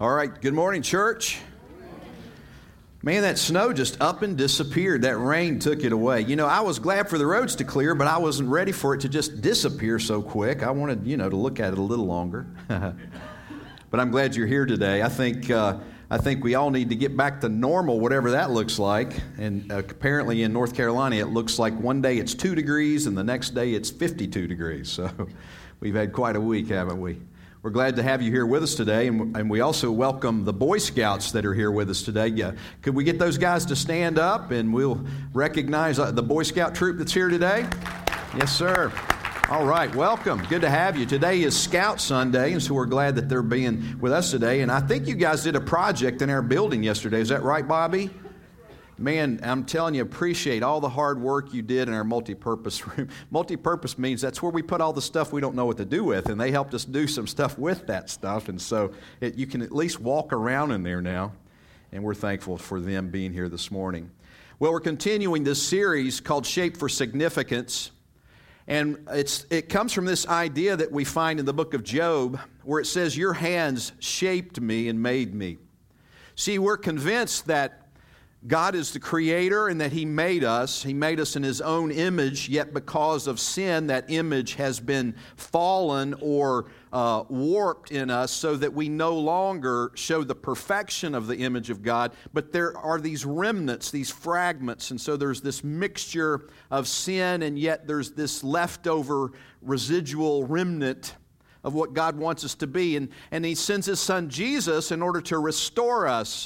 All right, good morning, church. Man, that snow just up and disappeared. That rain took it away. You know, I was glad for the roads to clear, but I wasn't ready for it to just disappear so quick. I wanted, to look at it a little longer. But I'm glad you're here today. I think we all need to get back to normal, whatever that looks like. And apparently in North Carolina, it looks like one day it's 2 degrees and the next day it's 52 degrees. So we've had quite a week, haven't we? We're glad to have you here with us today, and we also welcome the Boy Scouts that are here with us today. Yeah. Could we get those guys to stand up, and we'll recognize the Boy Scout troop that's here today? Yes, sir. All right, welcome. Good to have you. Today is Scout Sunday, and so we're glad that they're being with us today. And I think you guys did a project in our building yesterday. Is that right, Bobby? Man, I'm telling you, appreciate all the hard work you did in our multi-purpose room. Multi-purpose means that's where we put all the stuff we don't know what to do with, and they helped us do some stuff with that stuff, and so you can at least walk around in there now, and we're thankful for them being here this morning. Well, we're continuing this series called Shape for Significance, and it comes from this idea that we find in the book of Job, where it says, "Your hands shaped me and made me." See, we're convinced that God is the creator and that He made us. He made us in His own image, yet because of sin, that image has been fallen or warped in us so that we no longer show the perfection of the image of God, but there are these remnants, these fragments, and so there's this mixture of sin, and yet there's this leftover residual remnant of what God wants us to be. And He sends His Son Jesus in order to restore us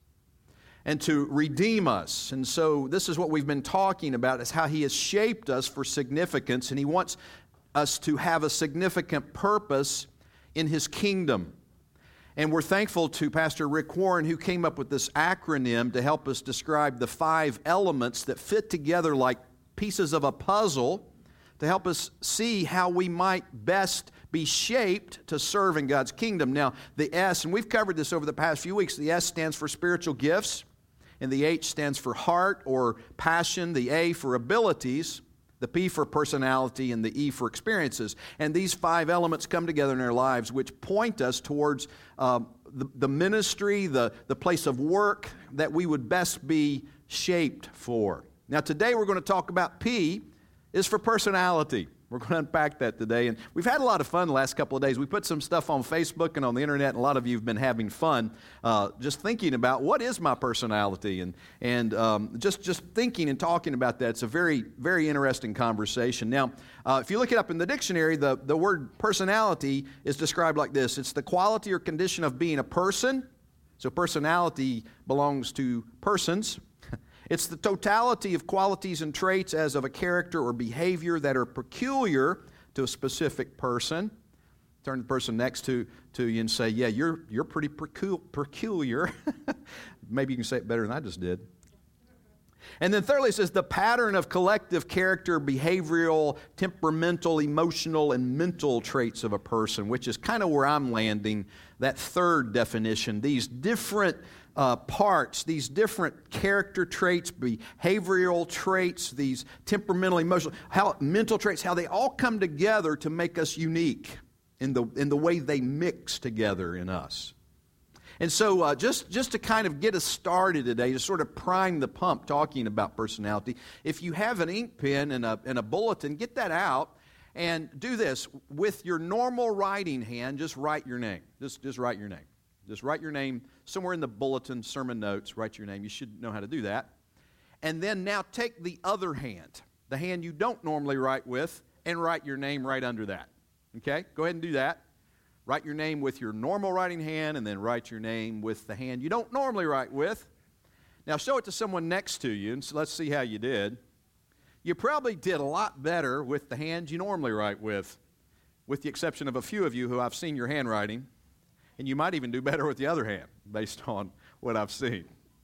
and to redeem us. And so this is what we've been talking about, is how He has shaped us for significance, and He wants us to have a significant purpose in His kingdom. And we're thankful to Pastor Rick Warren, who came up with this acronym to help us describe the 5 elements that fit together like pieces of a puzzle to help us see how we might best be shaped to serve in God's kingdom. Now, the S, and we've covered this over the past few weeks, the S stands for spiritual gifts, and the H stands for heart or passion, the A for abilities, the P for personality, and the E for experiences. And these 5 elements come together in our lives, which point us towards the ministry, the place of work that we would best be shaped for. Now today we're going to talk about P is for personality. We're going to unpack that today, and we've had a lot of fun the last couple of days. We put some stuff on Facebook and on the internet, and a lot of you have been having fun just thinking about what is my personality, and just thinking and talking about that. It's a very, very interesting conversation. Now, if you look it up in the dictionary, the word personality is described like this. It's the quality or condition of being a person. So personality belongs to persons. It's the totality of qualities and traits as of a character or behavior that are peculiar to a specific person. Turn to the person next to you and say, "Yeah, you're pretty peculiar." Maybe you can say it better than I just did. And then thirdly, it says the pattern of collective character, behavioral, temperamental, emotional, and mental traits of a person, which is kind of where I'm landing, that third definition. These different parts, these different character traits, behavioral traits, these temperamental, emotional, mental traits, how they all come together to make us unique in the way they mix together in us. And so just to kind of get us started today, to sort of prime the pump talking about personality, if you have an ink pen and a bulletin, get that out and do this. With your normal writing hand, just write your name. Just write your name. Just write your name somewhere in the bulletin, sermon notes, write your name. You should know how to do that. And then now take the other hand, the hand you don't normally write with, and write your name right under that. Okay? Go ahead and do that. Write your name with your normal writing hand, and then write your name with the hand you don't normally write with. Now show it to someone next to you, and so let's see how you did. You probably did a lot better with the hand you normally write with the exception of a few of you who I've seen your handwriting. And you might even do better with the other hand, based on what I've seen.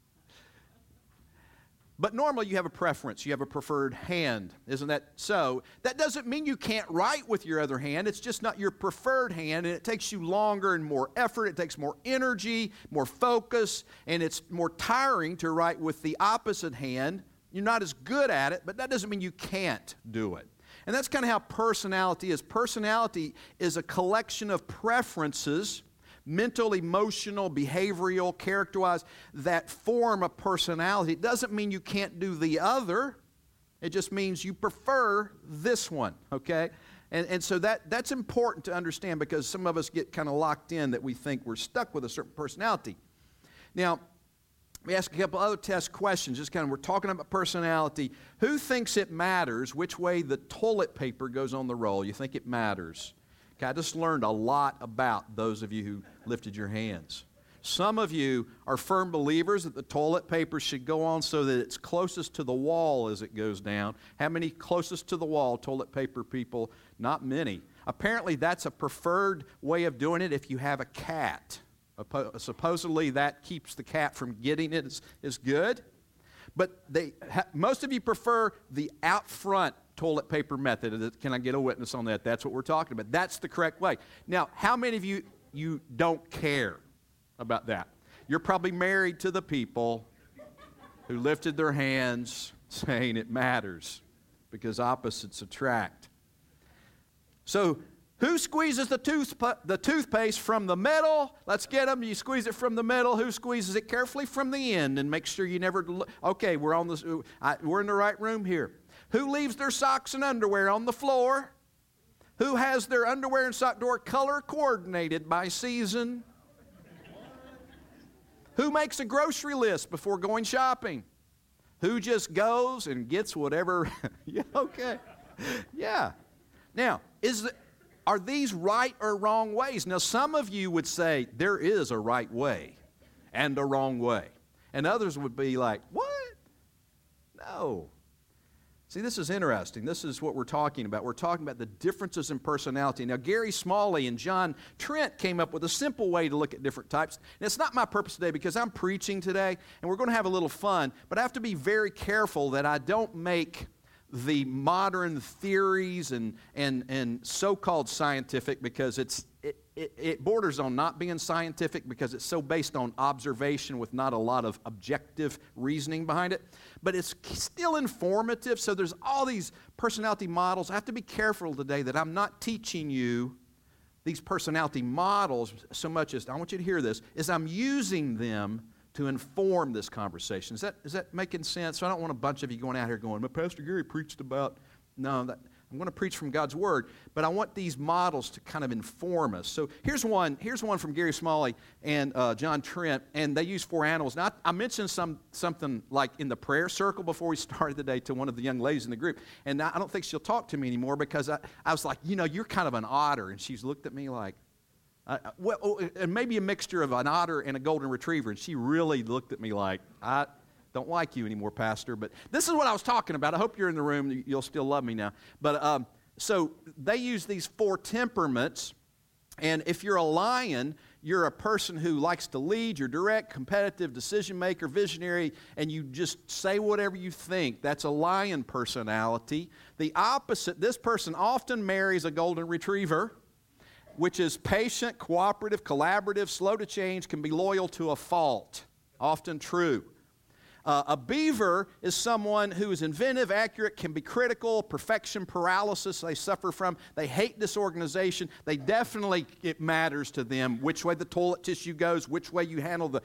But normally you have a preference. You have a preferred hand. Isn't that so? That doesn't mean you can't write with your other hand. It's just not your preferred hand, and it takes you longer and more effort. It takes more energy, more focus, and it's more tiring to write with the opposite hand. You're not as good at it, but that doesn't mean you can't do it. And that's kind of how personality is. Personality is a collection of preferences mental, emotional, behavioral, character-wise, that form a personality. It doesn't mean you can't do the other. It just means you prefer this one, okay? And so that's important to understand, because some of us get kind of locked in that we think we're stuck with a certain personality. Now, let me ask a couple other test questions. Just kind of, we're talking about personality. Who thinks it matters which way the toilet paper goes on the roll? You think it matters? Okay, I just learned a lot about those of you who lifted your hands. Some of you are firm believers that the toilet paper should go on so that it's closest to the wall as it goes down. How many closest to the wall toilet paper people? Not many. Apparently that's a preferred way of doing it if you have a cat. Supposedly that keeps the cat from getting it is good. But most of you prefer the out front toilet paper method. Can I get a witness on that? That's what we're talking about. That's the correct way. Now, how many of you don't care about that? You're probably married to the people who lifted their hands saying it matters, because opposites attract. So, who squeezes the toothpaste from the middle? Let's get them. You squeeze it from the middle. Who squeezes it carefully from the end and make sure you never... Okay, we're in the right room here. Who leaves their socks and underwear on the floor? Who has their underwear and sock drawer color coordinated by season? Who makes a grocery list before going shopping? Who just goes and gets whatever? Yeah, okay. Yeah. Now, are these right or wrong ways? Now, some of you would say there is a right way and a wrong way. And others would be like, what? No. See, this is interesting. This is what we're talking about. We're talking about the differences in personality. Now, Gary Smalley and John Trent came up with a simple way to look at different types. And it's not my purpose today, because I'm preaching today, and we're going to have a little fun. But I have to be very careful that I don't make the modern theories and so-called scientific, because it borders on not being scientific, because it's so based on observation with not a lot of objective reasoning behind it. But it's still informative, so there's all these personality models. I have to be careful today that I'm not teaching you these personality models so much as, I want you to hear this, is I'm using them to inform this conversation. Is that making sense? So I don't want a bunch of you going out here going, but Pastor Gary preached about... No, I'm going to preach from God's Word, but I want these models to kind of inform us. So here's one from Gary Smalley and John Trent, and they use 4 animals. Now, I mentioned something like in the prayer circle before we started today to one of the young ladies in the group, and I don't think she'll talk to me anymore, because I was like, you're kind of an otter, and she's looked at me like, and maybe a mixture of an otter and a golden retriever, and she really looked at me like, I don't like you anymore, Pastor. But this is what I was talking about. I hope you're in the room. You'll still love me now. But so they use these 4 temperaments, and if you're a lion, you're a person who likes to lead. You're direct, competitive, decision maker, visionary, and you just say whatever you think. That's a lion personality. The opposite, this person often marries a golden retriever, which is patient, cooperative, collaborative, slow to change, can be loyal to a fault, often true. A beaver is someone who is inventive, accurate, can be critical, perfection paralysis they suffer from. They hate disorganization. It matters to them which way the toilet tissue goes, which way you handle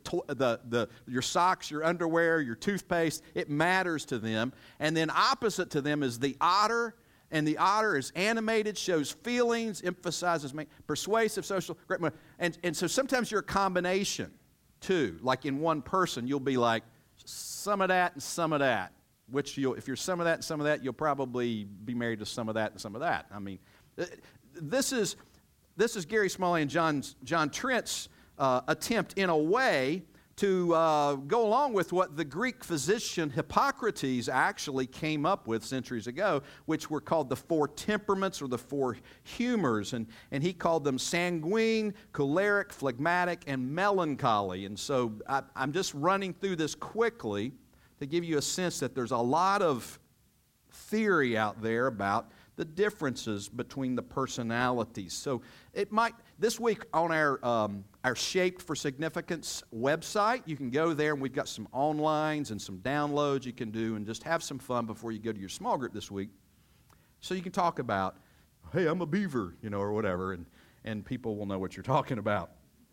your socks, your underwear, your toothpaste. It matters to them. And then opposite to them is the otter. And the otter is animated, shows feelings, emphasizes persuasive, social, great. And so sometimes you're a combination, too. Like in one person, you'll be like, some of that and some of that. If you're some of that and some of that, you'll probably be married to some of that and some of that. I mean, this is Gary Smalley and John Trent's attempt, in a way, to go along with what the Greek physician Hippocrates actually came up with centuries ago, which were called the 4 temperaments or the 4 humors. And he called them sanguine, choleric, phlegmatic, and melancholy. And so I'm just running through this quickly to give you a sense that there's a lot of theory out there about the differences between the personalities. So this week on our Shaped for Significance website, you can go there, and we've got some onlines and some downloads you can do and just have some fun before you go to your small group this week. So you can talk about, hey, I'm a beaver, or whatever, and people will know what you're talking about.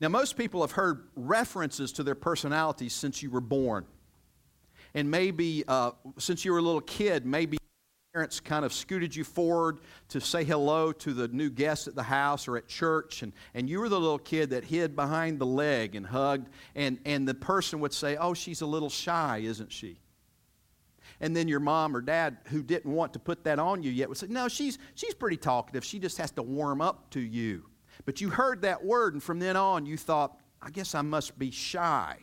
Now, most people have heard references to their personalities since you were born. And maybe since you were a little kid, maybe parents kind of scooted you forward to say hello to the new guests at the house or at church, and you were the little kid that hid behind the leg and hugged, and the person would say, "Oh, she's a little shy, isn't she?" And then your mom or dad, who didn't want to put that on you yet, would say, "No, she's pretty talkative. She just has to warm up to you." But you heard that word, and from then on you thought, "I guess I must be shy."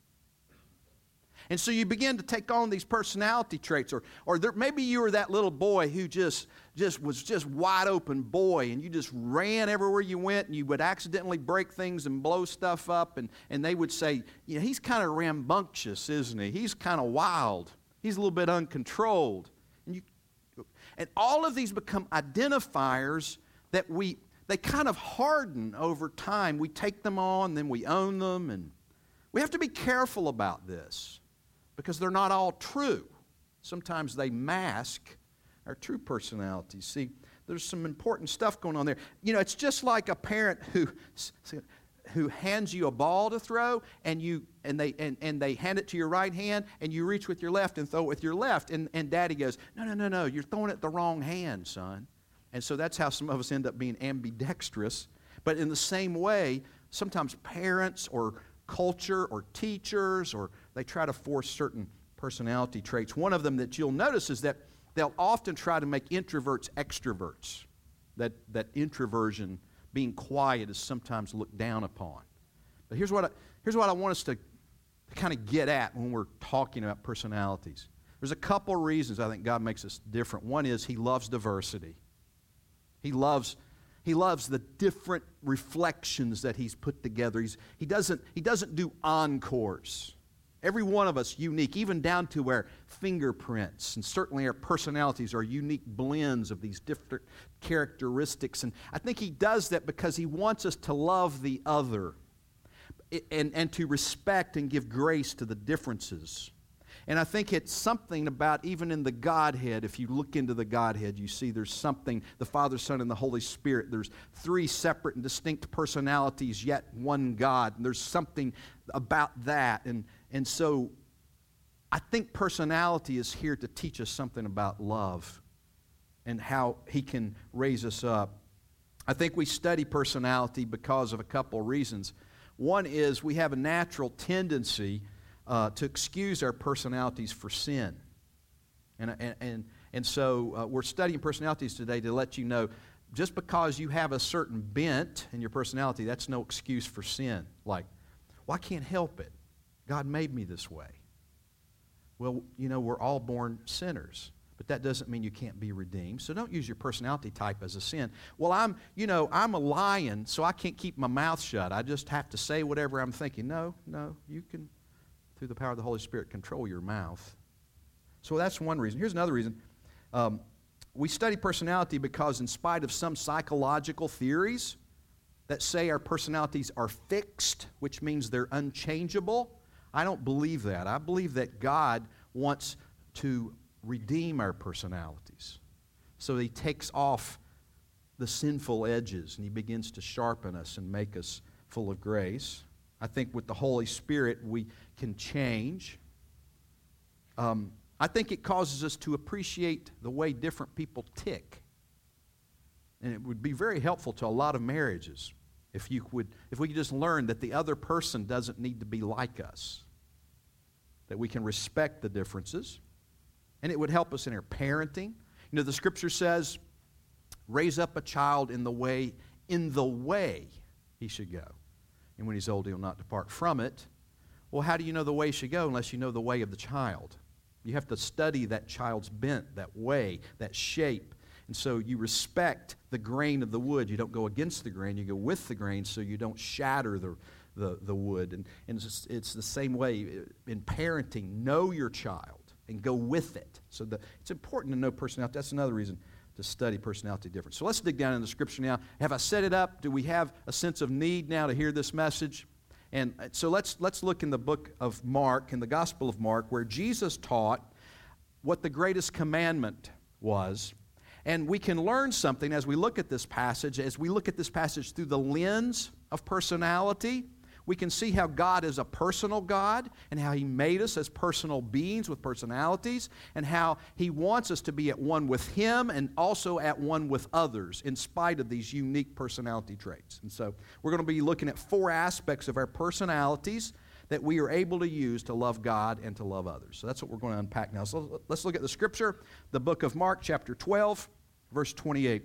And so you begin to take on these personality traits, or maybe you were that little boy who just was just wide open boy, and you just ran everywhere you went, and you would accidentally break things and blow stuff up, and they would say, "He's kind of rambunctious, isn't he? He's kind of wild. He's a little bit uncontrolled." And all of these become identifiers that they kind of harden over time. We take them on, then we own them, and we have to be careful about this, because they're not all true. Sometimes they mask our true personalities. See, there's some important stuff going on there. It's just like a parent who hands you a ball to throw, and they hand it to your right hand, and you reach with your left and throw it with your left, and Daddy goes, No, you're throwing it the wrong hand, son. And so that's how some of us end up being ambidextrous. But in the same way, sometimes parents or culture or teachers, or they try to force certain personality traits. One of them that you'll notice is that they'll often try to make introverts extroverts. That introversion, being quiet, is sometimes looked down upon. But here's what I want us to kind of get at when we're talking about personalities. There's a couple reasons I think God makes us different. One is He loves diversity. He loves the different reflections that He's put together. He doesn't do encores. Every one of us unique, even down to our fingerprints, and certainly our personalities are unique blends of these different characteristics. And I think He does that because He wants us to love the other and to respect and give grace to the differences. And I think it's something about, even in the Godhead, if you look into the Godhead, you see there's something, the Father, Son, and the Holy Spirit. There's three separate and distinct personalities, yet one God. And there's something about that. And so I think personality is here to teach us something about love and how He can raise us up. I think we study personality because of a couple of reasons. One is we have a natural tendency to excuse our personalities for sin. And so we're studying personalities today to let you know, just because you have a certain bent in your personality, that's no excuse for sin. Like, well, I can't help it. God made me this way. Well, we're all born sinners, but that doesn't mean you can't be redeemed. So don't use your personality type as a sin. Well, I'm a lion, so I can't keep my mouth shut. I just have to say whatever I'm thinking. No, you can, through the power of the Holy Spirit, control your mouth. So that's one reason. Here's another reason. We study personality because, in spite of some psychological theories that say our personalities are fixed, which means they're unchangeable, I don't believe that. I believe that God wants to redeem our personalities. So He takes off the sinful edges and He begins to sharpen us and make us full of grace. I think with the Holy Spirit we can change. I think it causes us to appreciate the way different people tick. And it would be very helpful to a lot of marriages if we could just learn that the other person doesn't need to be like us, that we can respect the differences. And it would help us in our parenting. The Scripture says, raise up a child in the way he should go. And when he's old, he'll not depart from it. Well, how do you know the way he should go unless you know the way of the child? You have to study that child's bent, that way, that shape. And so you respect the grain of the wood. You don't go against the grain. You go with the grain so you don't shatter the wood. And it's the same way in parenting. Know your child and go with it. So it's important to know personality. That's another reason to study personality difference. So let's dig down in the Scripture now. Have I set it up? Do we have a sense of need now to hear this message? And so let's look in the book of Mark, in the Gospel of Mark, where Jesus taught what the greatest commandment was. And we can learn something as we look at this passage. As we look at this passage through the lens of personality, we can see how God is a personal God and how He made us as personal beings with personalities and how He wants us to be at one with Him and also at one with others in spite of these unique personality traits. And so we're going to be looking at 4 aspects of our personalities that we are able to use to love God and to love others. So that's what we're going to unpack now. So let's look at the scripture, the book of Mark, chapter 12, verse 28.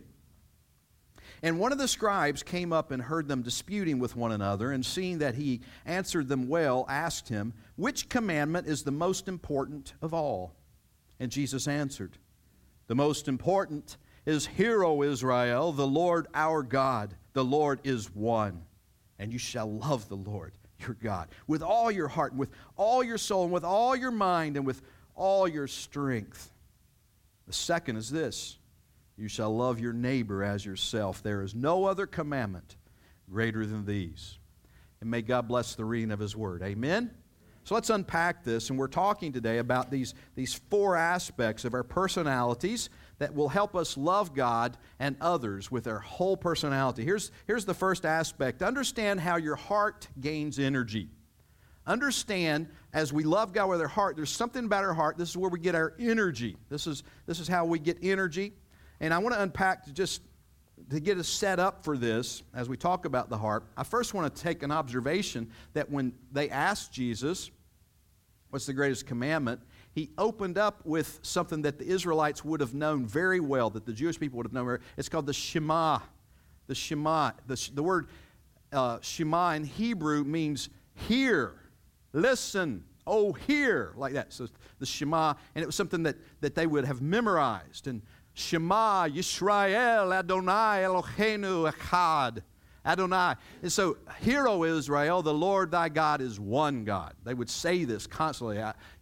And one of the scribes came up and heard them disputing with one another, and seeing that he answered them well, asked him, "Which commandment is the most important of all?" And Jesus answered, "The most important is, Hear, O Israel, the Lord our God, the Lord is one. And you shall love the Lord your God with all your heart, and with all your soul, and with all your mind, and with all your strength. The second is this, you shall love your neighbor as yourself. There is no other commandment greater than these." And may God bless the reading of His Word. Amen? So let's unpack this, and we're talking today about these 4 aspects of our personalities that will help us love God and others with our whole personality. Here's the first aspect. Understand how your heart gains energy. Understand, as we love God with our heart, there's something about our heart. This is where we get our energy. This is how we get energy. And I want to unpack to get us set up for this as we talk about the heart. I first want to take an observation that when they asked Jesus, what's the greatest commandment, He opened up with something that the Israelites would have known very well, that the Jewish people would have known. It's called the Shema. The Shema. The word Shema in Hebrew means hear, listen, oh, hear, like that. So the Shema, and it was something that they would have memorized. And Shema Yisrael Adonai Eloheinu Echad. Adonai. And so, Hear, O Israel, the Lord thy God is one God. They would say this constantly.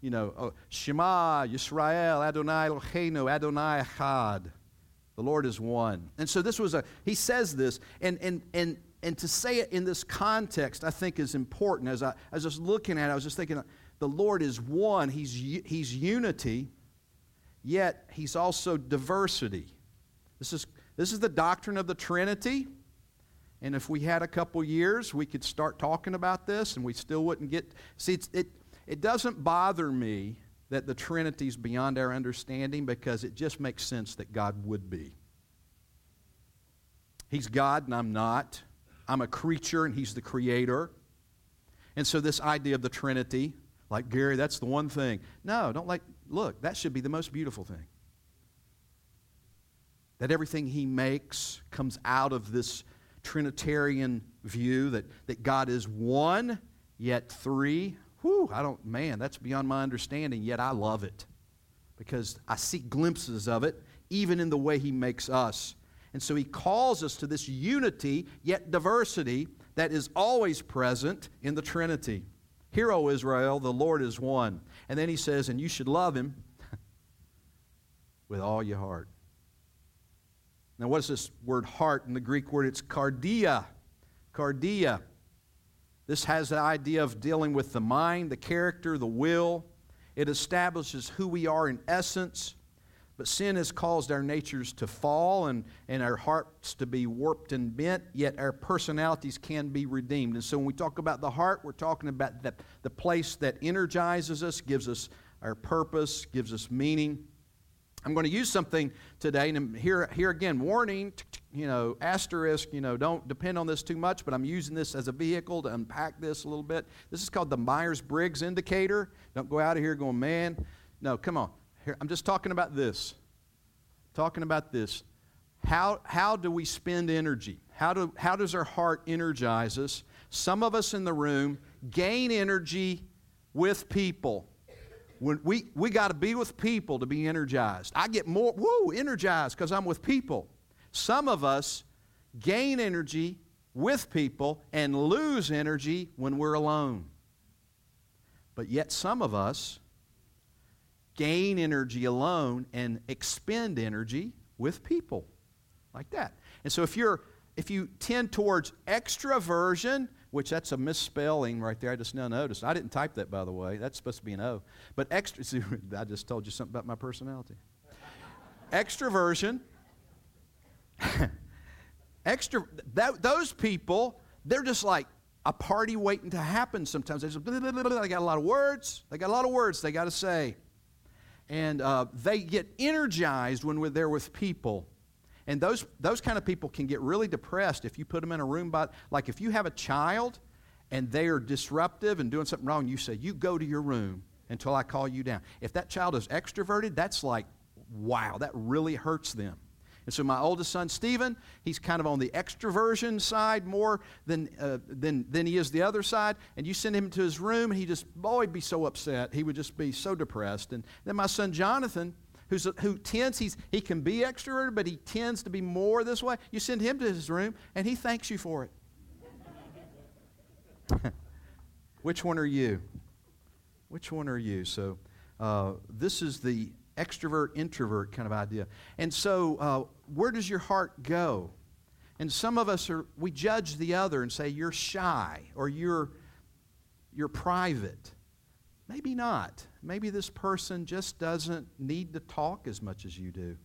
Shema Yisrael Adonai Eloheinu Adonai Echad. The Lord is one. And so he says this, and to say it in this context, I think is important. As I was just looking at it, I was just thinking, the Lord is one. He's unity. Yet He's also diversity. This is the doctrine of the Trinity. And if we had a couple years, we could start talking about this, and we still wouldn't get... See, it doesn't bother me that the Trinity is beyond our understanding, because it just makes sense that God would be. He's God and I'm not. I'm a creature and He's the creator. And so this idea of the Trinity, like, Gary, that's the one thing. No, look, that should be the most beautiful thing. That everything He makes comes out of this Trinitarian view that God is one, yet three. That's beyond my understanding, yet I love it. Because I see glimpses of it, even in the way He makes us. And so He calls us to this unity, yet diversity, that is always present in the Trinity. Hear, O Israel, the Lord is one. And then He says, and you should love Him with all your heart. Now, what is this word heart? In the Greek word, it's cardia. Cardia. This has the idea of dealing with the mind, the character, the will. It establishes who we are in essence. But sin has caused our natures to fall and our hearts to be warped and bent, yet our personalities can be redeemed. And so when we talk about the heart, we're talking about the place that energizes us, gives us our purpose, gives us meaning. I'm going to use something today, and here again, warning, asterisk, don't depend on this too much, but I'm using this as a vehicle to unpack this a little bit. This is called the Myers-Briggs indicator. Don't go out of here going, man. No, come on. Here, I'm just talking about this. How do we spend energy? How does our heart energize us? Some of us in the room gain energy with people. When we got to be with people to be energized. I get more energized because I'm with people. Some of us gain energy with people and lose energy when we're alone. But yet some of us gain energy alone and expend energy with people, like that. And so if you tend towards extroversion, which that's a misspelling right there, I just now noticed. I didn't type that, by the way. That's supposed to be an O. But I just told you something about my personality. Extroversion Those people, they're just like a party waiting to happen sometimes. They got a lot of words. They got to say. And they get energized when they're with people. And those kind of people can get really depressed if you put them in a room. Like if you have a child and they are disruptive and doing something wrong, you say, you go to your room until I call you down. If that child is extroverted, that's like, wow, that really hurts them. And so my oldest son, Stephen, he's kind of on the extroversion side more than he is the other side. And you send him to his room, and he'd be so upset. He would just be so depressed. And then my son, Jonathan, who tends, he can be extroverted, but he tends to be more this way. You send him to his room, and he thanks you for it. Which one are you? Which one are you? So this is the extrovert-introvert kind of idea. And so where does your heart go? And some of us we judge the other and say, you're shy or you're private. Maybe not. Maybe this person just doesn't need to talk as much as you do.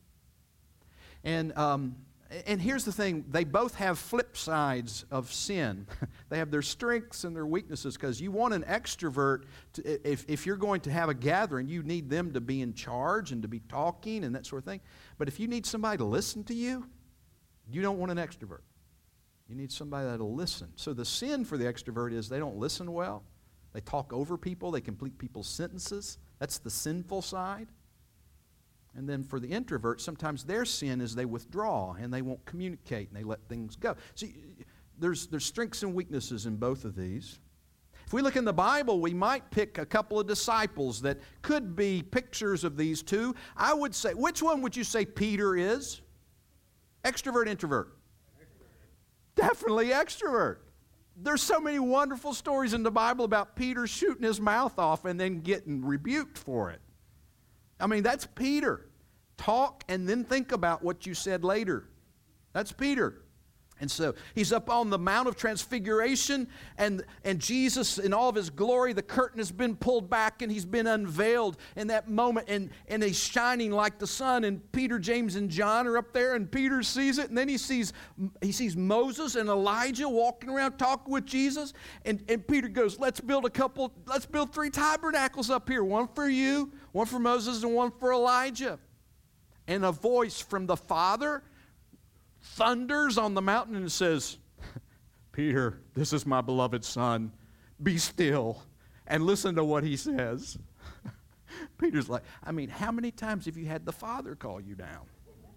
And here's the thing. They both have flip sides of sin. They have their strengths and their weaknesses, because you want an extrovert. If you're going to have a gathering, you need them to be in charge and to be talking and that sort of thing. But if you need somebody to listen to you, you don't want an extrovert. You need somebody that'll listen. So the sin for the extrovert is they don't listen well. They talk over people. They complete people's sentences. That's the sinful side. And then for the introvert, sometimes their sin is they withdraw and they won't communicate and they let things go. See, there's strengths and weaknesses in both of these. If we look in the Bible, we might pick a couple of disciples that could be pictures of these two. I would say, which one would you say Peter is? Extrovert, introvert? Definitely extrovert. There's so many wonderful stories in the Bible about Peter shooting his mouth off and then getting rebuked for it. I mean, that's Peter. Talk and then think about what you said later. That's Peter. And so he's up on the Mount of Transfiguration, and Jesus, in all of his glory, the curtain has been pulled back and he's been unveiled in that moment, and he's shining like the sun, and Peter, James, and John are up there, and Peter sees it, and then he sees Moses and Elijah walking around talking with Jesus, and Peter goes, let's build 3 tabernacles up here, one for you, one for Moses, and one for Elijah. And a voice from the Father thunders on the mountain and says, Peter, this is my beloved son. Be still and listen to what he says. Peter's like, I mean, how many times have you had the Father call you down?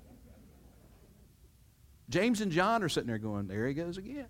James and John are sitting there going, there he goes again.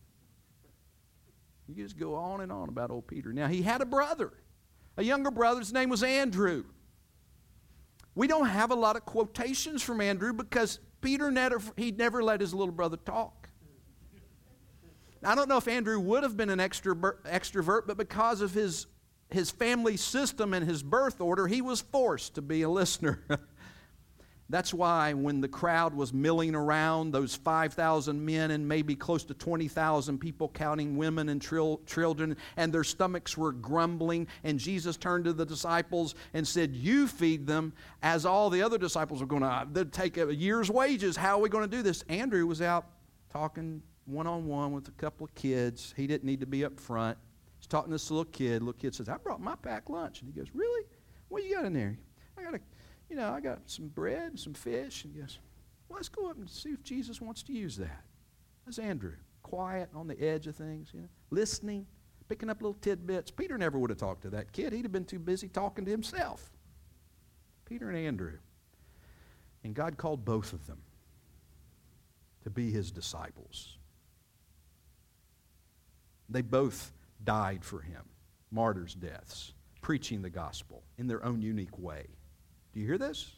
You just go on and on about old Peter. Now, he had a brother, a younger brother. His name was Andrew. We don't have a lot of quotations from Andrew because Peter never let his little brother talk. I don't know if Andrew would have been an extrovert, but because of his family system and his birth order, he was forced to be a listener. That's why when the crowd was milling around, those 5,000 men and maybe close to 20,000 people counting women and children, and their stomachs were grumbling, and Jesus turned to the disciples and said, you feed them, as all the other disciples were going to take a year's wages. How are we going to do this? Andrew was out talking one-on-one with a couple of kids. He didn't need to be up front. He's talking to this little kid. Little kid says, I brought my packed lunch. And he goes, really? What you got in there? I got some bread and some fish. And he goes, well, let's go up and see if Jesus wants to use that. That's Andrew, quiet, on the edge of things, listening, picking up little tidbits. Peter never would have talked to that kid. He'd have been too busy talking to himself. Peter and Andrew. And God called both of them to be his disciples. They both died for him, martyrs' deaths, preaching the gospel in their own unique way. Do you hear this?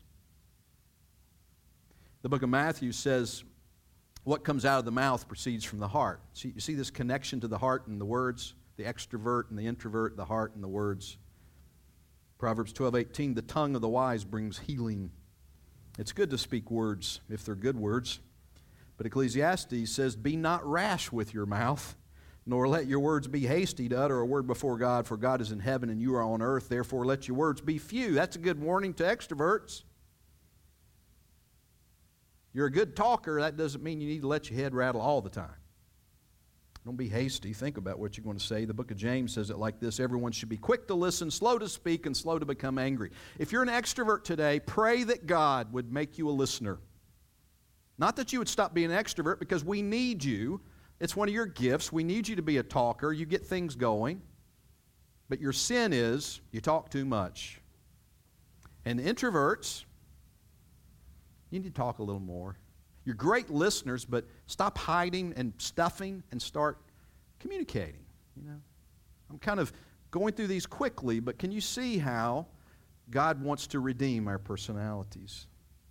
The book of Matthew says, what comes out of the mouth proceeds from the heart. See, you see this connection to the heart and the words, the extrovert and the introvert, the heart and the words. Proverbs 12:18, the tongue of the wise brings healing. It's good to speak words if they're good words. But Ecclesiastes says, be not rash with your mouth, nor let your words be hasty to utter a word before God, for God is in heaven and you are on earth. Therefore, let your words be few. That's a good warning to extroverts. You're a good talker. That doesn't mean you need to let your head rattle all the time. Don't be hasty. Think about what you're going to say. The book of James says it like this: everyone should be quick to listen, slow to speak, and slow to become angry. If you're an extrovert today, pray that God would make you a listener. Not that you would stop being an extrovert, because we need you. It's one of your gifts. We need you to be a talker. You get things going. But your sin is you talk too much. And introverts, you need to talk a little more. You're great listeners, but stop hiding and stuffing and start communicating. I'm kind of going through these quickly, but can you see how God wants to redeem our personalities?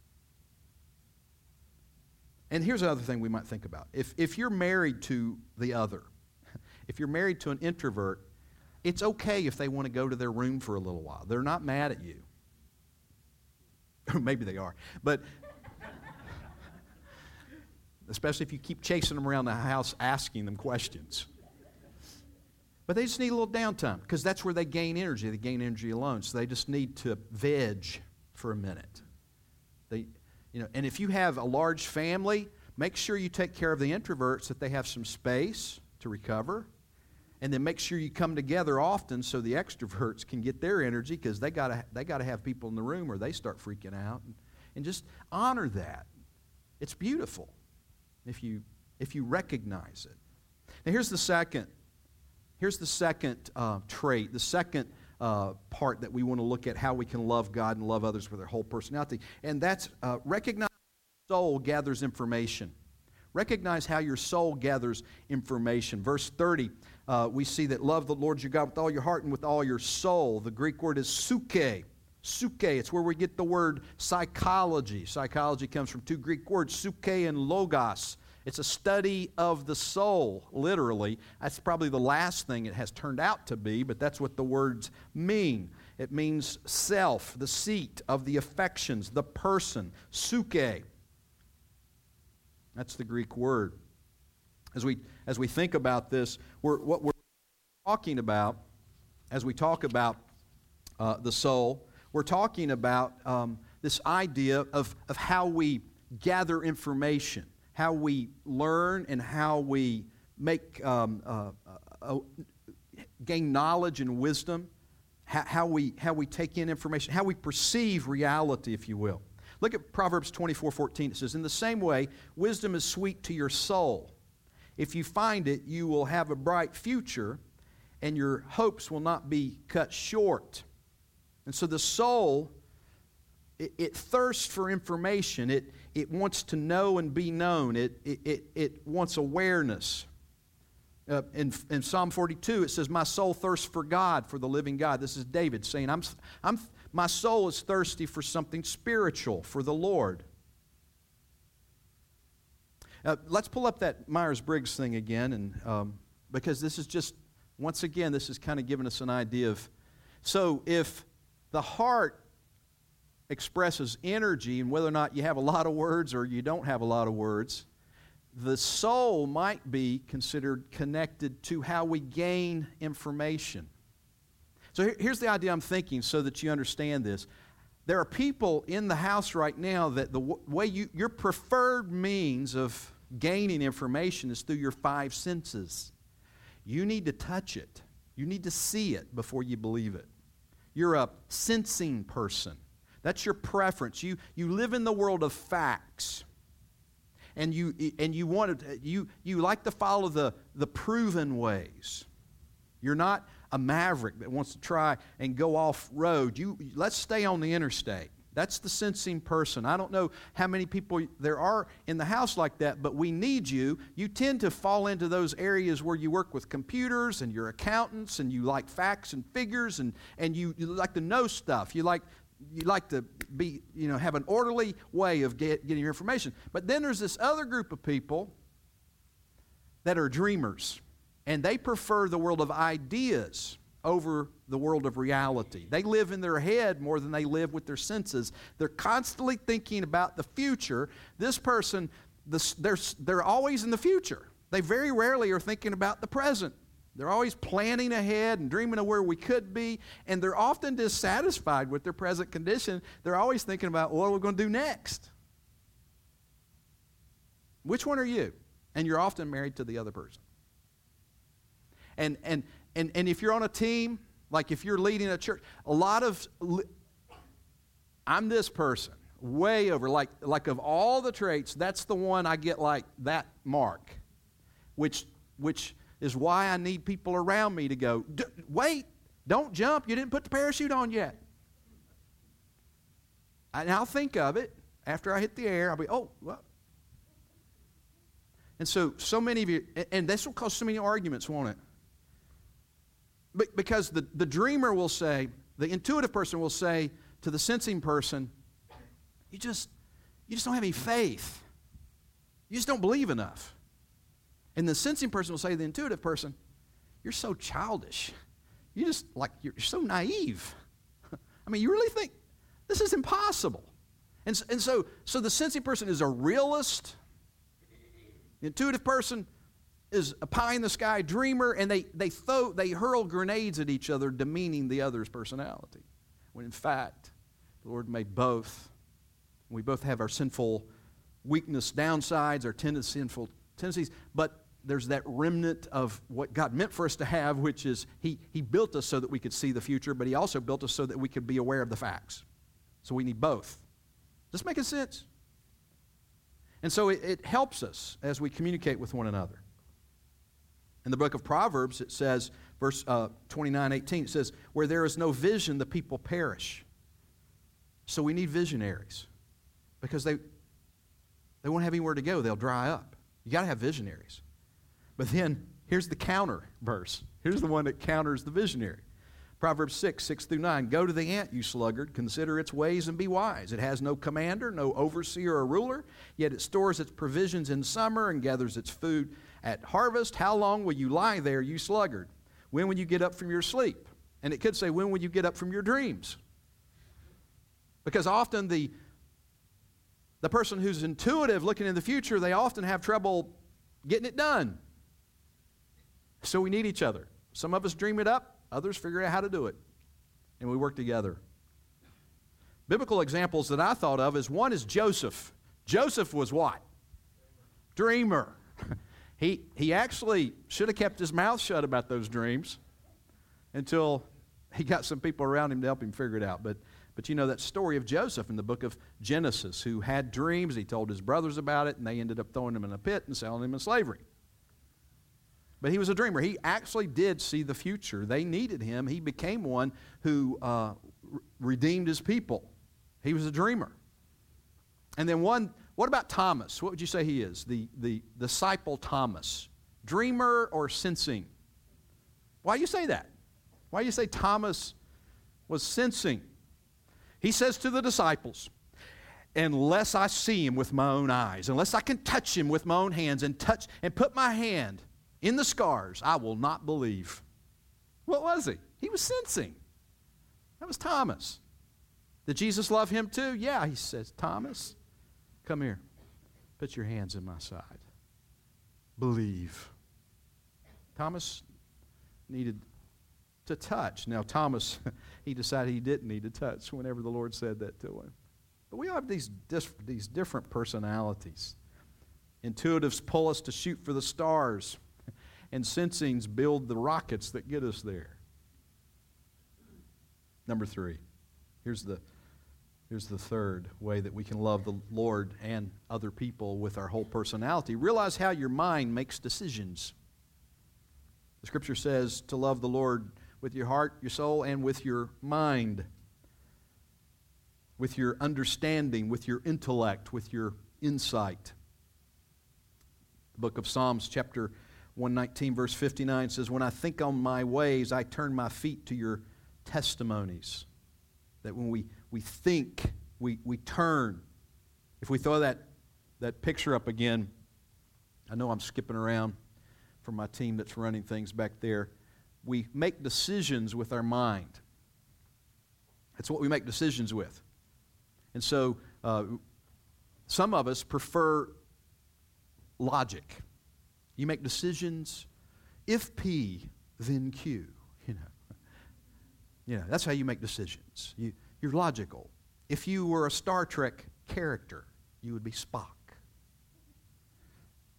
And here's another thing we might think about. If you're married to the other, if you're married to an introvert, it's okay if they want to go to their room for a little while. They're not mad at you. Maybe they are. But especially if you keep chasing them around the house asking them questions. But they just need a little downtime, because that's where they gain energy. They gain energy alone. So they just need to veg for a minute. And if you have a large family, make sure you take care of the introverts, that they have some space to recover. And then make sure you come together often so the extroverts can get their energy, because they gotta have people in the room or they start freaking out. And just honor that. It's beautiful if you recognize it. Now here's the second trait, the second part that we want to look at, how we can love God and love others with our whole personality. And that's recognize how your soul gathers information. Recognize how your soul gathers information. Verse 30, we see that love the Lord your God with all your heart and with all your soul. The Greek word is psyche. Psyche, it's where we get the word psychology. Psychology comes from two Greek words, psyche and logos. It's a study of the soul, literally. That's probably the last thing it has turned out to be, but that's what the words mean. It means self, the seat of the affections, the person, psyche. That's the Greek word. As we think about this, what we're talking about, as we talk about the soul, we're talking about this idea of how we gather information, how we learn, and how we make gain knowledge and wisdom, how we take in information, how we perceive reality, if you will. Look at Proverbs 24:14. It says, "In the same way, wisdom is sweet to your soul. If you find it, you will have a bright future, and your hopes will not be cut short." And so the soul, it thirsts for information. It wants to know and be known. It wants awareness. In Psalm 42, it says, "My soul thirsts for God, for the living God." This is David saying, my soul is thirsty for something spiritual, for the Lord. Let's pull up that Myers-Briggs thing again, and because this is just, once again, this is kind of giving us an idea of, so if the heart expresses energy, and whether or not you have a lot of words or you don't have a lot of words, the soul might be considered connected to how we gain information. So here's the idea I'm thinking so that you understand this. There are people in the house right now that the way your preferred means of gaining information is through your five senses. You need to touch it. You need to see it before you believe it. You're a sensing person. That's your preference. You live in the world of facts. And you like to follow the proven ways. You're not a maverick that wants to try and go off-road. Let's stay on the interstate. That's the sensing person. I don't know how many people there are in the house like that, but we need you. You tend to fall into those areas where you work with computers and you're accountants and you like facts and figures and you like to know stuff. You like to be, have an orderly way of getting your information. But then there's this other group of people that are dreamers, and they prefer the world of ideas over the world of reality. They live in their head more than they live with their senses. They're constantly thinking about the future. This person, they're always in the future. They very rarely are thinking about the present. They're always planning ahead and dreaming of where we could be, and they're often dissatisfied with their present condition. They're always thinking about, what are we going to do next? Which one are you? And you're often married to the other person. And if you're on a team, like if you're leading a church, I'm this person, way over, like of all the traits, that's the one I get like that mark, which is why I need people around me to go, wait, don't jump, you didn't put the parachute on yet. And I'll think of it after I hit the air. I'll be, oh, well. And so many of you, and this will cause so many arguments, won't it? Because the dreamer will say, the intuitive person will say to the sensing person, you just don't have any faith. You just don't believe enough. And the sensing person will say to the intuitive person, you're so childish. You're so naive. I mean, you really think this is impossible. And so the sensing person is a realist. The intuitive person is a pie-in-the-sky dreamer, and they hurl grenades at each other, demeaning the other's personality. When in fact, the Lord made both. We both have our sinful weakness, downsides, our sinful tendencies, but there's that remnant of what God meant for us to have, which is He built us so that we could see the future, but He also built us so that we could be aware of the facts. So we need both. Does this make sense? And so it helps us as we communicate with one another. In the book of Proverbs, it says, verse 29:18, it says, where there is no vision, the people perish. So we need visionaries because they won't have anywhere to go. They'll dry up. You got to have visionaries. But then here's the counter verse. Here's the one that counters the visionary. Proverbs 6:6-9. Go to the ant, you sluggard. Consider its ways and be wise. It has no commander, no overseer or ruler, yet it stores its provisions in summer and gathers its food at harvest. How long will you lie there, you sluggard? When will you get up from your sleep? And it could say, when will you get up from your dreams? Because often the person who's intuitive, looking in the future, they often have trouble getting it done. So we need each other. Some of us dream it up. Others figure out how to do it. And we work together. Biblical examples that I thought of one is Joseph. Joseph was what? Dreamer. He actually should have kept his mouth shut about those dreams until he got some people around him to help him figure it out. But you know that story of Joseph in the book of Genesis, who had dreams. He told his brothers about it, and they ended up throwing him in a pit and selling him in slavery. But he was a dreamer. He actually did see the future. They needed him. He became one who redeemed his people. He was a dreamer. And then what about Thomas? What would you say he is? The disciple Thomas. Dreamer or sensing? Why do you say that? Why do you say Thomas was sensing? He says to the disciples, unless I see him with my own eyes, unless I can touch him with my own hands and put my hand in the scars, I will not believe. What was he? He was sensing. That was Thomas. Did Jesus love him too? Yeah, he says, Thomas, come here. Put your hands in my side. Believe. Thomas needed to touch. Now, Thomas, he decided he didn't need to touch whenever the Lord said that to him. But we all have these different personalities. Intuitives pull us to shoot for the stars, and sensings build the rockets that get us there. Number 3. Here's the third way that we can love the Lord and other people with our whole personality. Realize how your mind makes decisions. The Scripture says to love the Lord with your heart, your soul, and with your mind. With your understanding, with your intellect, with your insight. The book of Psalms, chapter 119, verse 59 says, when I think on my ways, I turn my feet to your testimonies. That when we think, we turn. If we throw that picture up again, I know I'm skipping around from my team that's running things back there. We make decisions with our mind. That's what we make decisions with. And so some of us prefer logic. You make decisions, if P, then Q. That's how you make decisions. You're logical. If you were a Star Trek character, you would be Spock.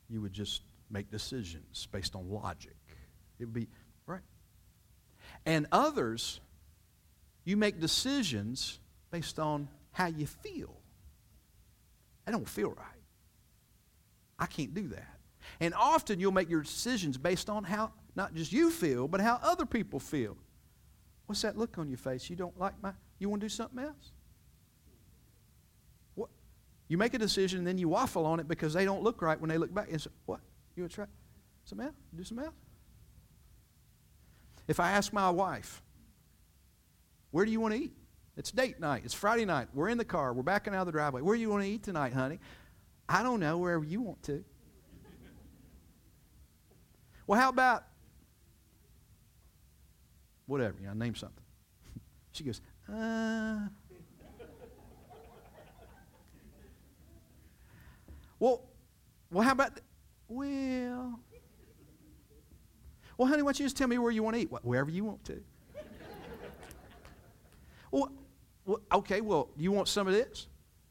you would just make decisions based on logic. It would be, right? And others, you make decisions based on how you feel. I don't feel right. I can't do that. And often you'll make your decisions based on how not just you feel, but how other people feel. What's that look on your face? You don't like you want to do something else? What? You make a decision and then you waffle on it because they don't look right when they look back. And say, what? You want to try something else? Do something else? If I ask my wife, where do you want to eat? It's date night. It's Friday night. We're in the car. We're backing out of the driveway. Where do you want to eat tonight, honey? I don't know. Wherever you want to. Well, how about whatever? Name something. She goes, Well, how about, well, honey, why don't you just tell me where you want to eat? Wherever you want to. Well, okay, you want some of this?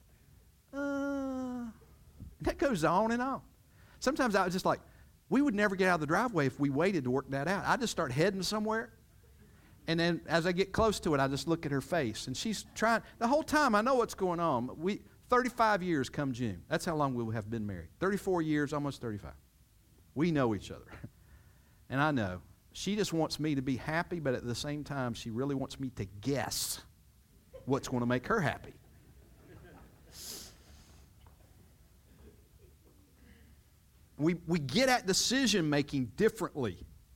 That goes on and on. Sometimes I was just like, we would never get out of the driveway if we waited to work that out. I just start heading somewhere, and then as I get close to it, I just look at her face, and she's trying. The whole time, I know what's going on. 35 years come June. That's how long we have been married. 34 years, almost 35. We know each other. And I know. She just wants me to be happy, but at the same time, she really wants me to guess what's going to make her happy. We get at decision-making differently.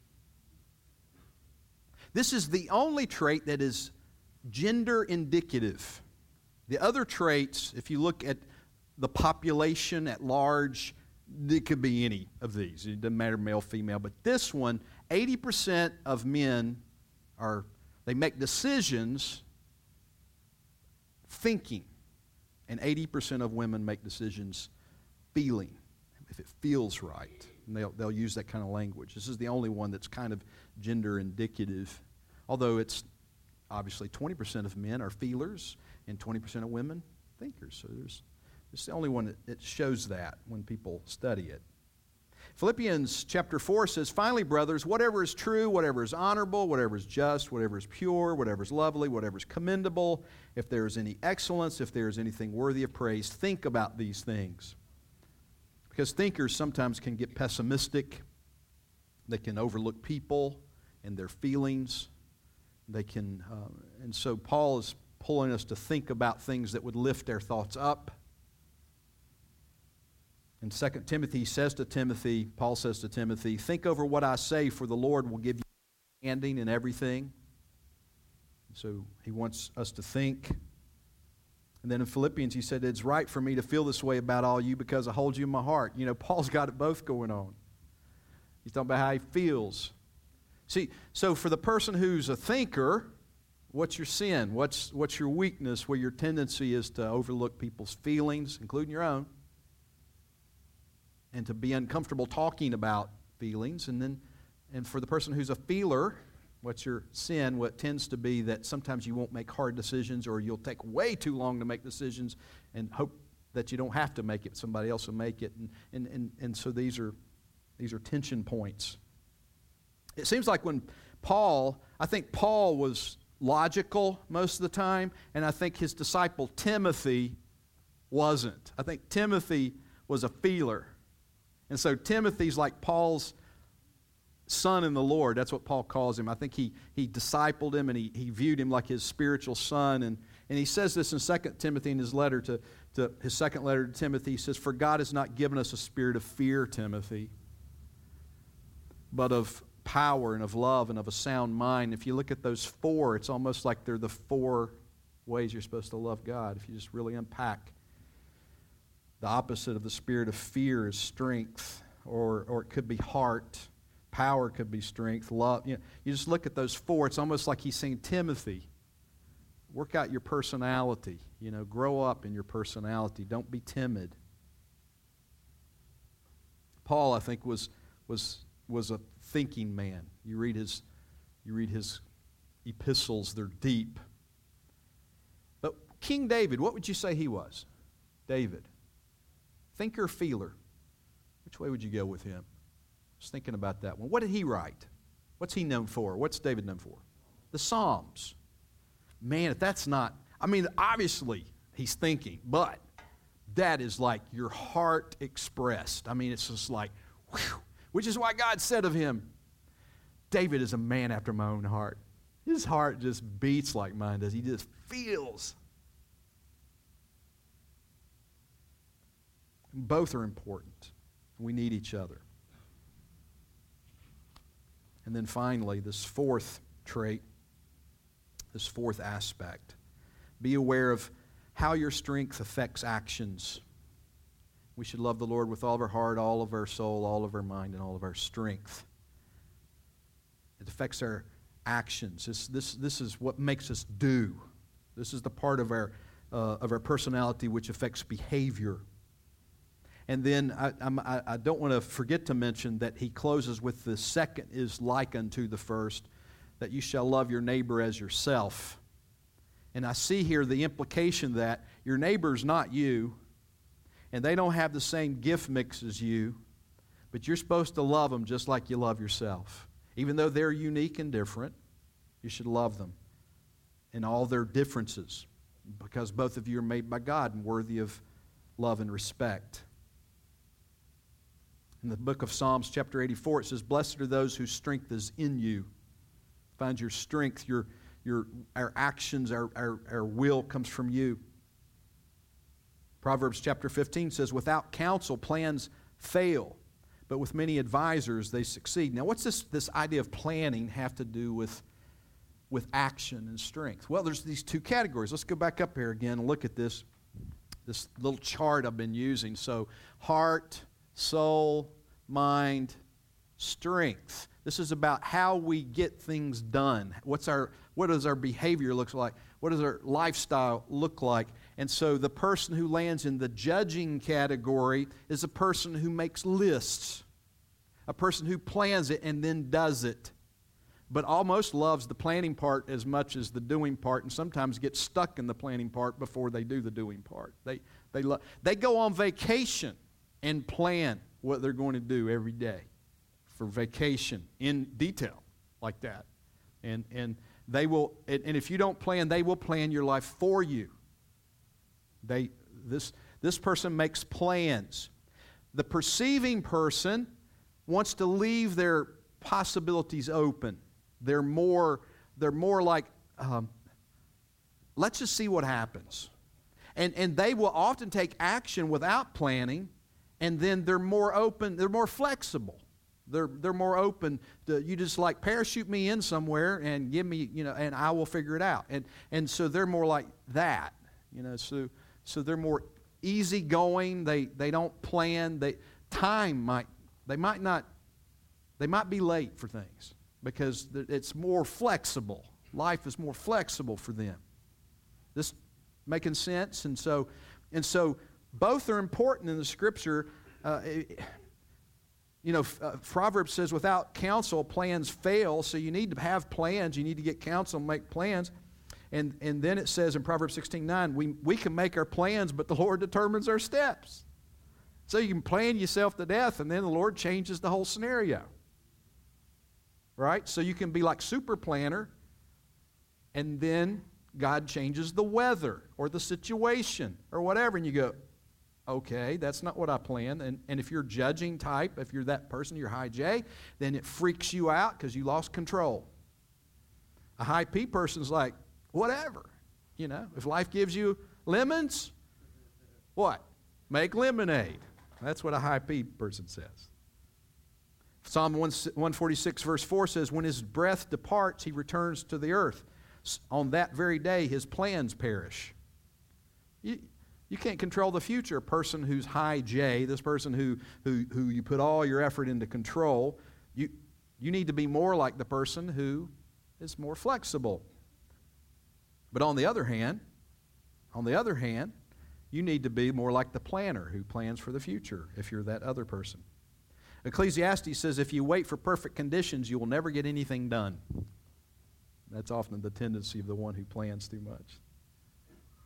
This is the only trait that is gender indicative. The other traits, if you look at the population at large, it could be any of these. It doesn't matter male, female. But this one, 80% of men they make decisions thinking. And 80% of women make decisions feeling, if it feels right. And they'll use that kind of language. This is the only one that's kind of gender indicative. Although it's obviously 20% of men are feelers and 20% of women thinkers. So it's the only one that shows that when people study it. Philippians chapter 4 says, finally, brothers, whatever is true, whatever is honorable, whatever is just, whatever is pure, whatever is lovely, whatever is commendable, if there is any excellence, if there is anything worthy of praise, think about these things. Because thinkers sometimes can get pessimistic. They can overlook people and their feelings. They can, and so Paul is pulling us to think about things that would lift our thoughts up. In 2 Timothy, Paul says to Timothy, think over what I say, for the Lord will give you understanding in everything. So he wants us to think. And then in Philippians, he said, it's right for me to feel this way about all you because I hold you in my heart. Paul's got it both going on. He's talking about how he feels. See, so for the person who's a thinker, what's your sin? What's your weakness where your tendency is to overlook people's feelings, including your own, and to be uncomfortable talking about feelings? And for the person who's a feeler, what's your sin? What tends to be that sometimes you won't make hard decisions, or you'll take way too long to make decisions and hope that you don't have to make it, somebody else will make it. And so these are tension points. It seems like I think Paul was logical most of the time, and I think his disciple Timothy wasn't. I think Timothy was a feeler. And so Timothy's like Paul's son in the Lord. That's what Paul calls him. I think he discipled him, and he viewed him like his spiritual son. And he says this in 2 Timothy in his letter to his second letter to Timothy. He says, for God has not given us a spirit of fear, Timothy, but of power and of love and of a sound mind. If you look at those four, it's almost like they're the four ways you're supposed to love God. If you just really unpack, the opposite of the spirit of fear is strength, or it could be heart. Power could be strength. Love. You just look at those four. It's almost like he's saying, Timothy, work out your personality. Grow up in your personality. Don't be timid. Paul, I think, was a thinking man. You read his epistles, they're deep. But King David, what would you say he was? David. Thinker, feeler. Which way would you go with him? Just thinking about that one. What did he write? What's he known for? What's David known for? The Psalms. Man, if that's not, I mean, obviously he's thinking, but that is like your heart expressed. I mean, it's just like, whew, which is why God said of him, David is a man after my own heart. His heart just beats like mine does. He just feels. Both are important. We need each other. And then finally, this fourth trait, this fourth aspect. Be aware of how your strength affects actions. We should love the Lord with all of our heart, all of our soul, all of our mind, and all of our strength. It affects our actions. This is what makes us do. This is the part of our personality which affects behavior. And then I don't want to forget to mention that he closes with the second is like unto the first, that you shall love your neighbor as yourself. And I see here the implication that your neighbor's not you, and they don't have the same gift mix as you, but you're supposed to love them just like you love yourself. Even though they're unique and different, you should love them in all their differences, because both of you are made by God and worthy of love and respect. In the book of Psalms, chapter 84, it says, "Blessed are those whose strength is in you." Find your strength, our actions, our will comes from you. Proverbs chapter 15 says, "Without counsel, plans fail, but with many advisors, they succeed." Now, what's this idea of planning have to do with action and strength? Well, there's these two categories. Let's go back up here again and look at this little chart I've been using. So, heart, soul, mind, strength. This is about how we get things done. What does our behavior look like? What does our lifestyle look like? And so the person who lands in the judging category is a person who makes lists, a person who plans it and then does it, but almost loves the planning part as much as the doing part, and sometimes gets stuck in the planning part before they do the doing part. They go on vacation and plan what they're going to do every day for vacation in detail like that. And they will, and if you don't plan, they will plan your life for you. This person makes plans. The perceiving person wants to leave their possibilities open. They're more like, let's just see what happens. And they will often take action without planning, and then they're more open, they're more flexible. They're more open to, you just like parachute me in somewhere and give me, and I will figure it out. And so they're more like that, so they're more easygoing. They don't plan. They might be late for things because it's more flexible. Life is more flexible for them. This making sense? And so both are important in the Scripture. Proverbs says, "Without counsel, plans fail." So you need to have plans. You need to get counsel and make plans. And then it says in Proverbs 16:9, we can make our plans, but the Lord determines our steps. So you can plan yourself to death, and then the Lord changes the whole scenario. Right? So you can be like super planner, and then God changes the weather or the situation or whatever, and you go, okay, that's not what I planned. And if you're judging type, if you're that person, you're high J, then it freaks you out because you lost control. A high P person's like, whatever. If life gives you lemons, what? Make lemonade. That's what a high P person says. Psalm 146 verse 4 says, "When his breath departs, he returns to the earth. On that very day, his plans perish." You can't control the future. A person who's high J, this person who you put all your effort into control, you need to be more like the person who is more flexible. But on the other hand, you need to be more like the planner who plans for the future if you're that other person. Ecclesiastes says, "If you wait for perfect conditions, you will never get anything done." That's often the tendency of the one who plans too much.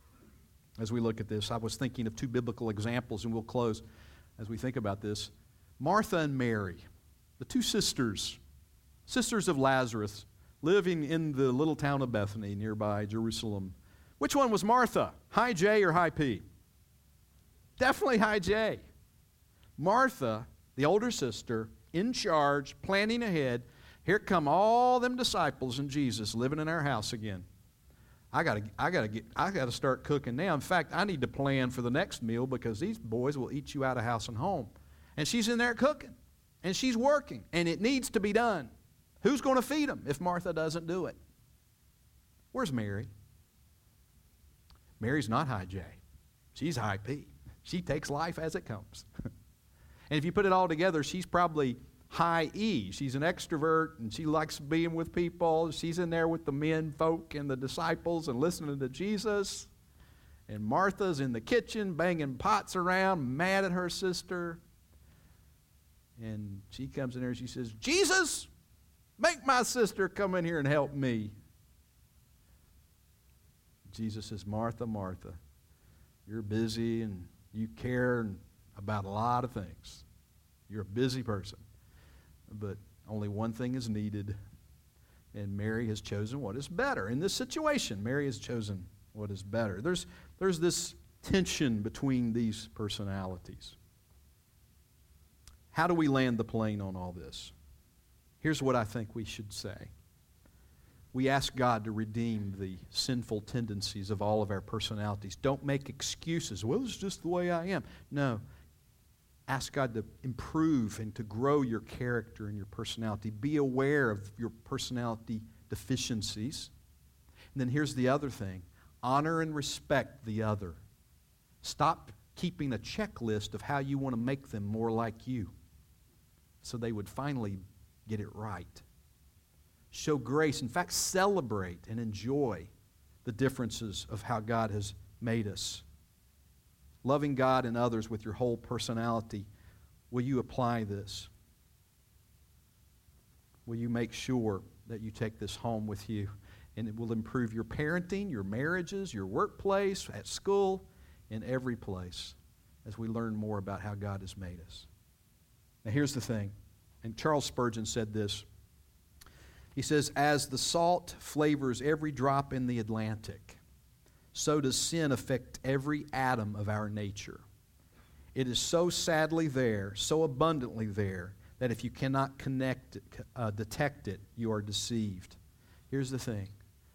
As we look at this, I was thinking of two biblical examples, and we'll close as we think about this. Martha and Mary, the two sisters of Lazarus, living in the little town of Bethany nearby Jerusalem. Which one was Martha? High J or high P? Definitely high J. Martha, the older sister, in charge, planning ahead. Here come all them disciples and Jesus living in our house again. I gotta start cooking now. In fact, I need to plan for the next meal because these boys will eat you out of house and home. And she's in there cooking, and she's working, and it needs to be done. Who's going to feed them if Martha doesn't do it? Where's Mary? Mary's not high J. She's high P. She takes life as it comes. And if you put it all together, she's probably high E. She's an extrovert, and she likes being with people. She's in there with the men folk and the disciples and listening to Jesus. And Martha's in the kitchen banging pots around, mad at her sister. And she comes in there and she says, Jesus, make my sister come in here and help me. Jesus says, Martha, Martha, you're busy and you care about a lot of things. You're a busy person. But only one thing is needed. And Mary has chosen what is better. In this situation, Mary has chosen what is better. There's this tension between these personalities. How do we land the plane on all this? Here's what I think we should say. We ask God to redeem the sinful tendencies of all of our personalities. Don't make excuses. Well, it's just the way I am. No. Ask God to improve and to grow your character and your personality. Be aware of your personality deficiencies. And then here's the other thing. Honor and respect the other. Stop keeping a checklist of how you want to make them more like you so they would finally get it right. Show grace. In fact, celebrate and enjoy the differences of how God has made us. Loving God and others with your whole personality. Will you apply this? Will you make sure that you take this home with you? And it will improve your parenting, your marriages, your workplace, at school, in every place as we learn more about how God has made us. Now here's the thing. And Charles Spurgeon said this. He says, as the salt flavors every drop in the Atlantic, so does sin affect every atom of our nature. It is so sadly there, so abundantly there, that if you cannot detect it, you are deceived. Here's the thing.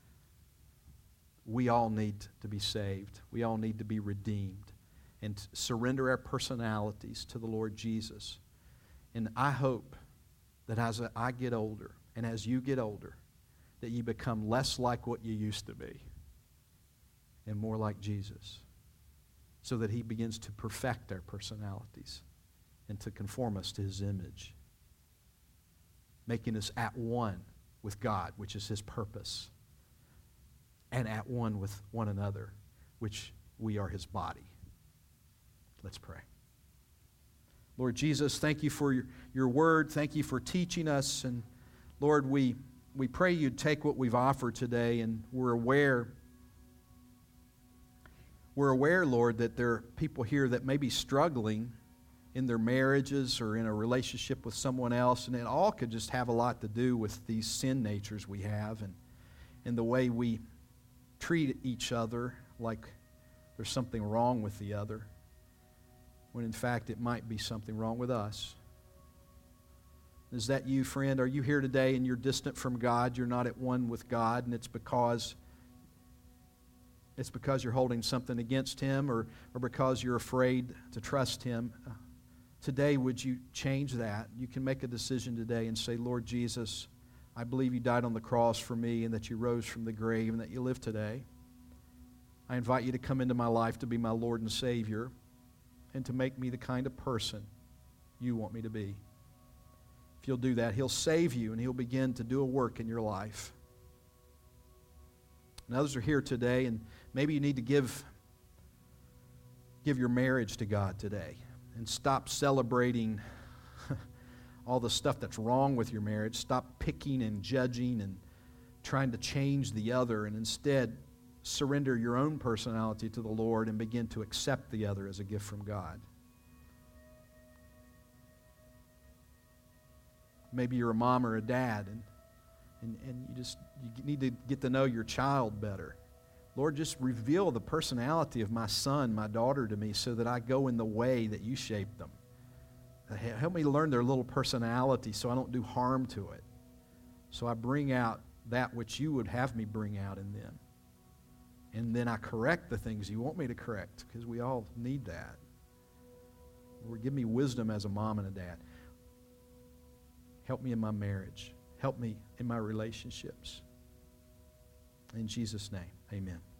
We all need to be saved. We all need to be redeemed and surrender our personalities to the Lord Jesus. And I hope that as I get older, and as you get older, that you become less like what you used to be and more like Jesus, so that He begins to perfect our personalities and to conform us to His image, making us at one with God, which is His purpose, and at one with one another, which we are His body. Let's pray. Lord Jesus, thank you for your word. Thank you for teaching us. And Lord, we pray you'd take what we've offered today, and we're aware, Lord, that there are people here that may be struggling in their marriages or in a relationship with someone else, and it all could just have a lot to do with these sin natures we have and the way we treat each other like there's something wrong with the other, when in fact it might be something wrong with us. Is that you, friend? Are you here today and you're distant from God? You're not at one with God, and it's because you're holding something against Him or because you're afraid to trust Him. Today, would you change that? You can make a decision today and say, Lord Jesus, I believe you died on the cross for me and that you rose from the grave and that you live today. I invite you to come into my life to be my Lord and Savior and to make me the kind of person you want me to be. If you'll do that, He'll save you and He'll begin to do a work in your life. And others are here today, and maybe you need to give your marriage to God today and stop celebrating all the stuff that's wrong with your marriage. Stop picking and judging and trying to change the other, and instead surrender your own personality to the Lord and begin to accept the other as a gift from God. Maybe you're a mom or a dad, and you need to get to know your child better. Lord, just reveal the personality of my son, my daughter to me so that I go in the way that you shaped them. Help me learn their little personality so I don't do harm to it. So I bring out that which you would have me bring out in them. And then I correct the things you want me to correct, because we all need that. Lord, give me wisdom as a mom and a dad. Help me in my marriage. Help me in my relationships. In Jesus' name, amen.